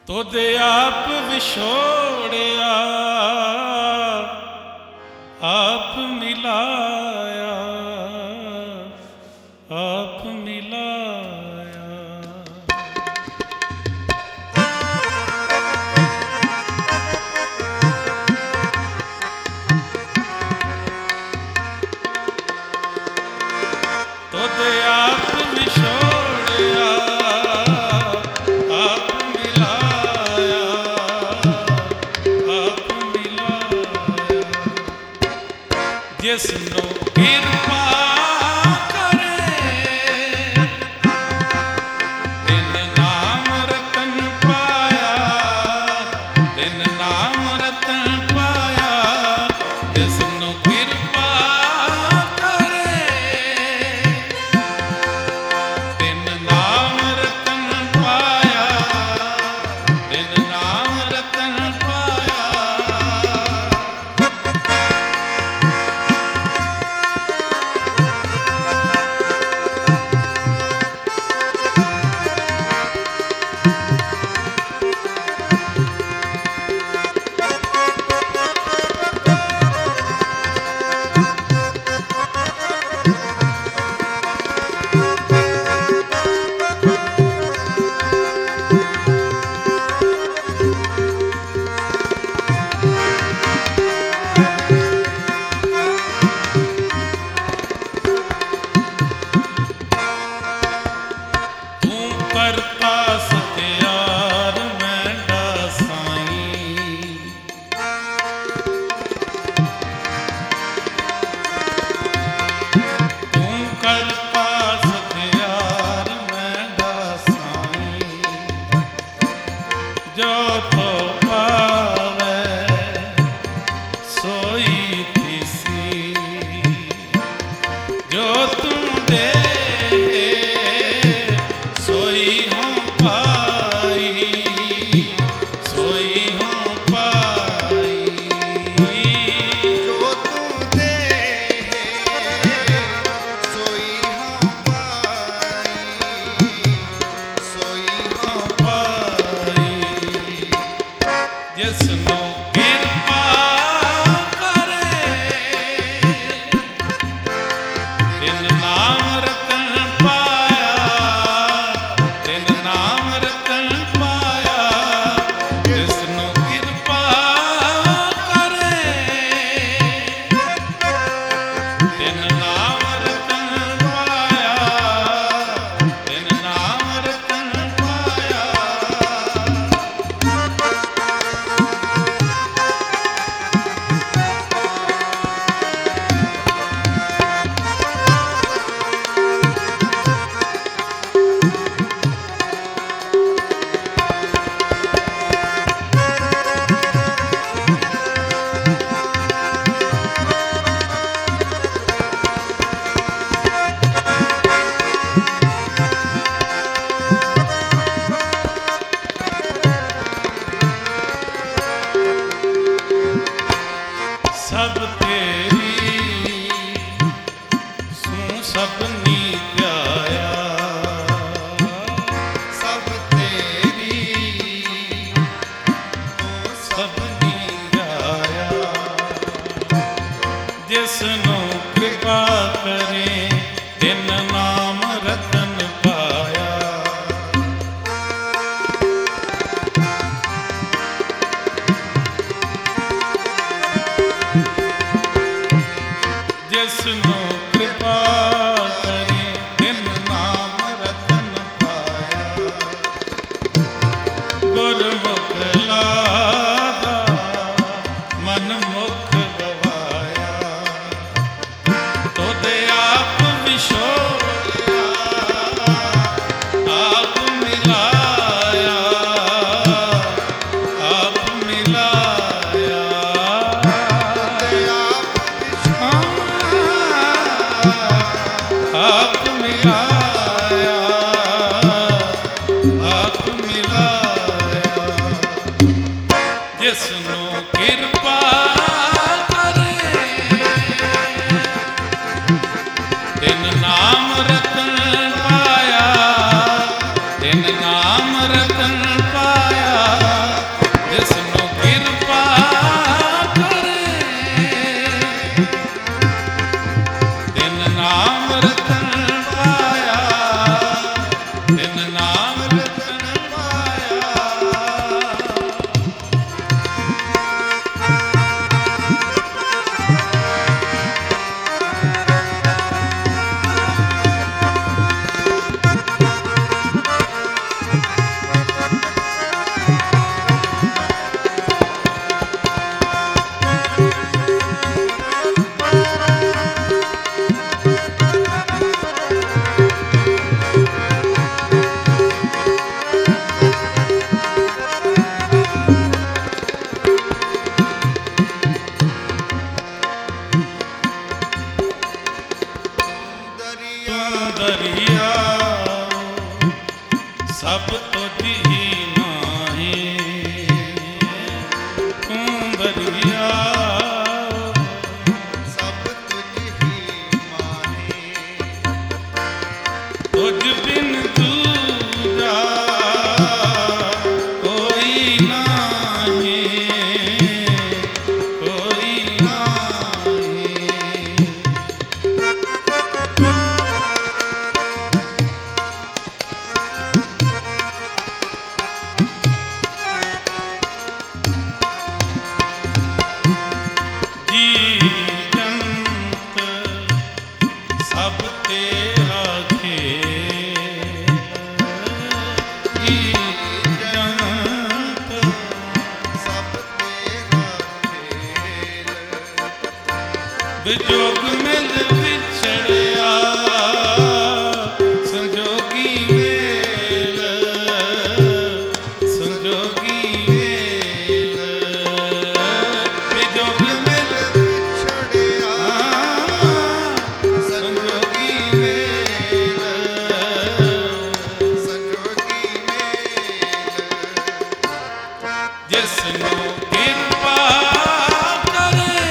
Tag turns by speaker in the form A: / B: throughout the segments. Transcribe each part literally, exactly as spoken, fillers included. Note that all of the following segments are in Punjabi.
A: तुद आप विछोड़िया आप मिलाया आप मिलाया। तुद आप विछोड़िया आप मिलाया आप मिलाया। जिसनो कृपा करे तिन नाम रतन पाया तिन नाम रतन पाया। जिसनो कृपा करे तिन नाम रतन पाया तिन नाम रतन पाया। करता सत्यार मैं दासाई तू करता सत्यार मैं दासाई। जो तो पावे सोई तिसी जो तुम दे सोई हूँ पाई सोई हूँ पाई।
B: जो तू दे सोई हम पाई सोई हम
A: पाई। जिसनो कृपा करे तिन नाम रतन पाया तिन नाम रतन पाया। जिसनो कृपा करे तिन नाम रतन पाया तिन नाम रतन पाया। सब तेरी सू सबनी प्याया
B: सब तेरी
A: तू सबनी प्याया। जिसनो कृपा करे तिन नाम रतन पाया। जिसनो कृपा करे तिन नाम रतन पाया। गुरमुख लागा मन मुख गवाया। तुद आप विछोड़िया आप मिलाया आप मिलाया। आप मिलाया आप मिलाया। जिसनो कृपा करे तिन नाम रतन पाया तिन नाम रतन पाया। ਵਿਜੋਗ ਮਿਲ ਵਿਛੜਿਆ ਸੰਜੋਗੀ ਵੇਲ ਸੰਜੋਗੀ ਵੇਲ ਵਿਜੋਗ ਮਿਲ
B: ਵਿਛੜਿਆ
A: ਸੰਜੋਗੀ ਵੇਲ
B: ਸੰਜੋਗੀ ਮੇਲ
A: ਜਿਸ ਨੂੰ ਕਿਰਪਾ ਕਰੇ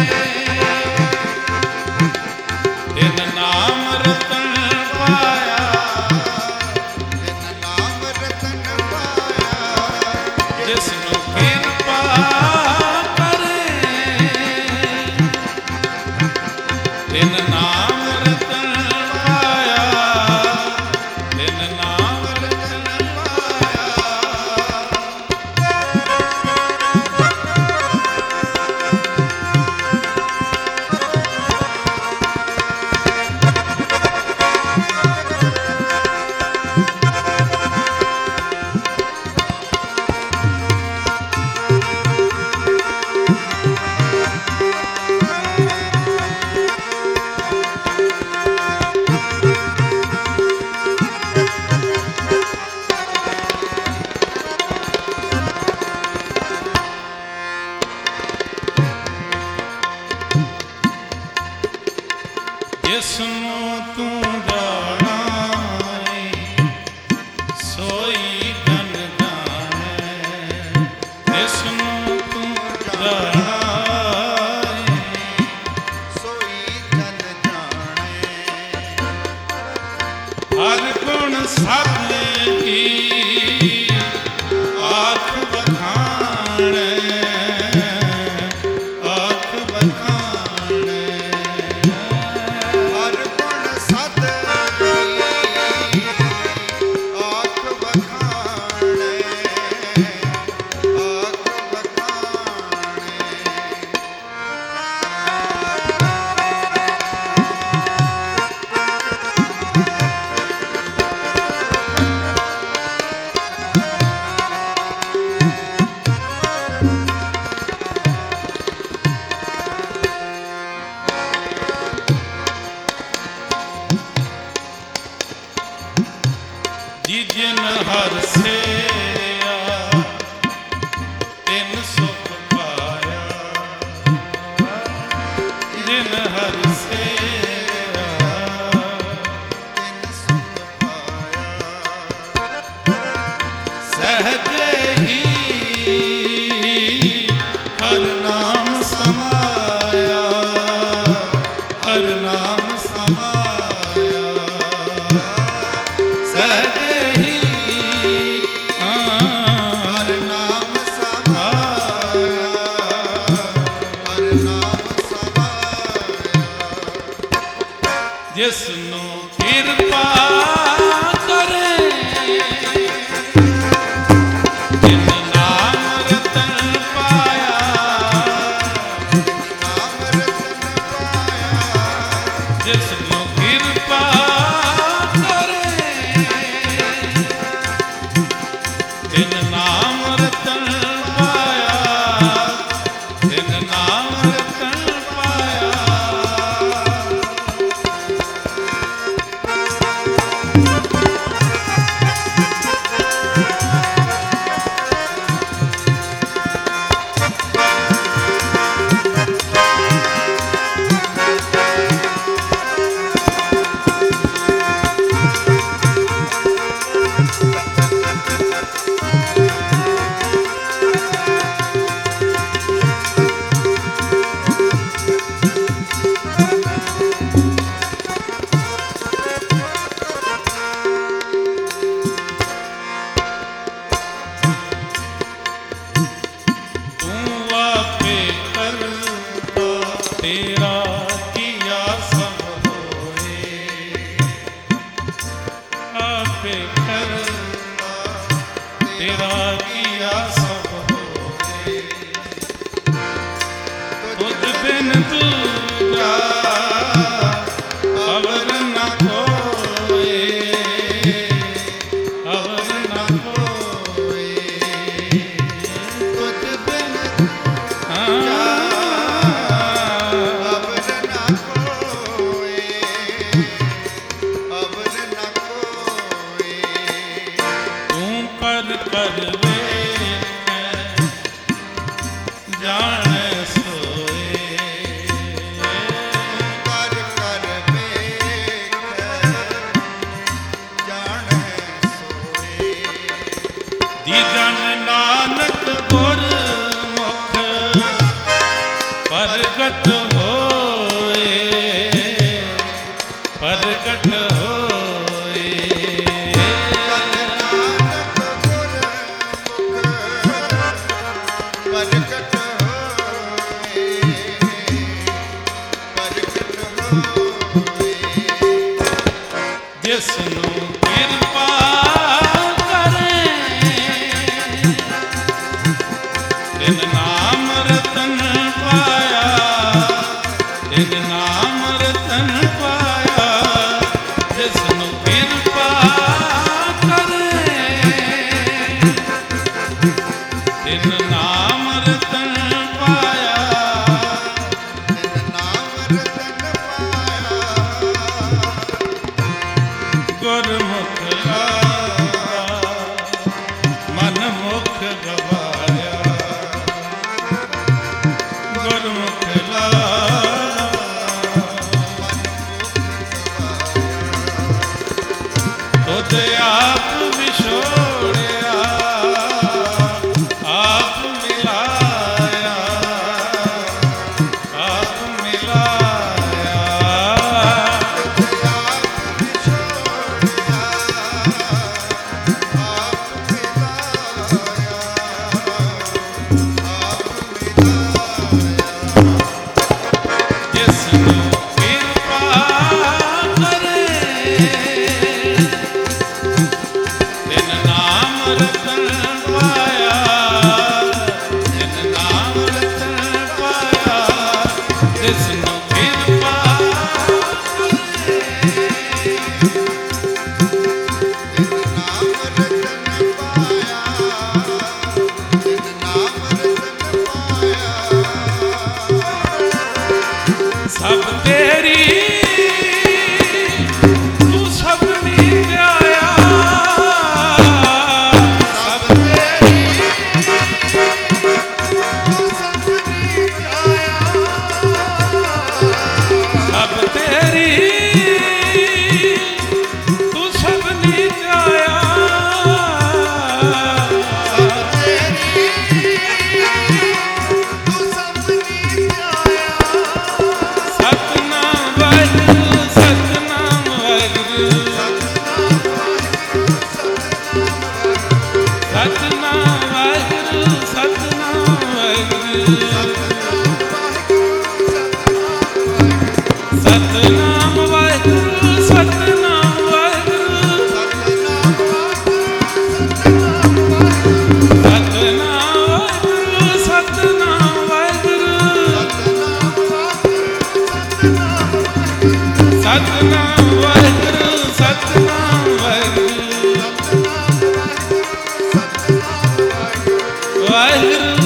A: ਤਿਨ ਨਾਮ ਰਤਨ ਪਾਇਆ
B: ਤਿਨ ਨਾਮ ਰਤਨ ਪਾਇਆ
A: ਜਿਸ ਨੂੰ ਕਿਰਪਾ ਕਰੇ ਤਿਨ ਨਾਮ ਰਤਨ ਪਾਇਆ ਤਿਨ ਨਾਮ ਰਤਨ ਪਾਇਆ ਜਿਸ ਨੂੰ ਤੂੰ ਜਾਣਾ ਏ ਸੋਈ ਜਨ ਜਾਣੈ ਜਿਸ ਨੂੰ ਤੂੰ ਜਾਣਾ ਏ
B: ਸੋਈ ਜਨ ਜਾਣੇ
A: ਹਰ ਗੁਣ ਸਾਧੇ ਕੀ ਆਖ ਬਖਾਣੈ ਆਖ ਬਖਾਣੈ
B: ਹਰ ਗੁਣ ਸਤ ਕੀ ਆਖ ਬਖਾਣੇ ਆਖ ਬਖਾਣੇ
A: ਜੀ ਜਿਨ ਹਰ ਸੇਆ ਤਿਨ ਸੁਖ ਪਾਇਆ ਜਿਨ ਹਰ ਸੇਆ
B: ਤਿਨ ਸੁਖ ਪਾਇਆ
A: ਸਹਜੇ ਹੀ ਹਰ ਨਾਮ ਸਮਾਇਆ ਹਰ ਨਾਮ ਸਮਾਇਆ ਸਹਜੇ ਹੀ ਹਾਂ
B: ਹਰ ਨਾਮ ਸਮਾਇਆ ਹਰ ਨਾਮ ਸਮਾਇਆ
A: ਜਿਸ ਨੂੰ ਕਿਰਪਾ ਕਰੇ ਤਿਨ ਨਾਮ ਰਤਨ ਪਾਇਆ
B: ਨਾਮ ਰਤਨ ਪਾਇਆ
A: ਜਿਸ ਨੂੰ ਕਿਰਪਾ ਕਰੇ ਤਿਨ ਨਾਮ ਰਤਨ ਪਾਇਆ ਤਿਨ ਨਾਮ ਰਤਨ ਪਾਇਆ ਤੂੰ ਆਪੇ ਕਰਤਾ ਤੇਰਾ ਕੀਆ ਸਭ ਹੋਏ ਆਪੇ ਕਰਤਾ ਤੇਰਾ ਕੀਆ ਸਭ ਹੋਏ ਤੁਧ ਬਿਨ ਦੂਜਾ ਅਵਰ ਨ ਕੋਏ ਅਵਰ ਨ ਕੋਏ
B: ਤੁਝ ਬਿਨ
A: ਹਾਂ
B: ਅਵਰ ਨ
A: ਤਿਨ ਨਾਮ ਰਤਨ ਪਾਇਆ
B: ਤਿਨ ਨਾਮ ਰਤਨ ਪਾਇਆ
A: ਗੁਰਮੁਖ ਲਾਗਾ ਮਨ ਮੁਖ ਗਵਾਇਆ ਗੁਰਮੁਖ ਲਾਗਾ ਤੁਧ ਆਪ ਵਿਛੋੜਿਆ ਆਪ ਮਿਲਾਇਆ ਆਪ ਮਿਲਾਇਆ ਜਿਸ ਨੂੰ ਕਿਰਪਾ ਕਰੇ ਤਿਨ ਨਾਮ ਰਤਨ ਪਾਇਆ ਤਿਨ ਨਾਮ ਰਤਨ ਪਾਇਆ ਜਿਸ ਨੂੰ ਕਿਰਪਾ ਸਭ ਤੇਰੀ ਤੂੰ ਸਭਨੀ ਧਿਆਇਆ ਸਭ ਤੇਰੀ ਸਭ ਤੇਰੀ ਤੂੰ ਸਭਨੀ ਧਿਆਇਆ ਸਤਿਨਾਮ ਵਾਹਿਗੁਰੂ ਸਤਿਨਾਮ ਵਾਹਿਗੁਰੂ ਸਤਿਨਾਮ ਵਾਹਿਗੁਰੂ ਸਤਿਨਾਮ ਵਾਹਿਗੁਰੂ ਸਤਿਨਾਮ ਵਾਹਿਗੁਰੂ ਸਤਿਨਾਮ ਵਾਹਿਗੁਰੂ ਸਤਿਨਾਮ ਵਾਹਿਗੁਰੂ ਸਤਿਨਾਮ ਵਾਹਿਗੁਰੂ ਸਤਿਨਾਮ ਵਾਹਿਗੁਰੂ ਸਤਿਨਾਮ ਵਾਹਿਗੁਰੂ ਵਾਹਿਗੁਰੂ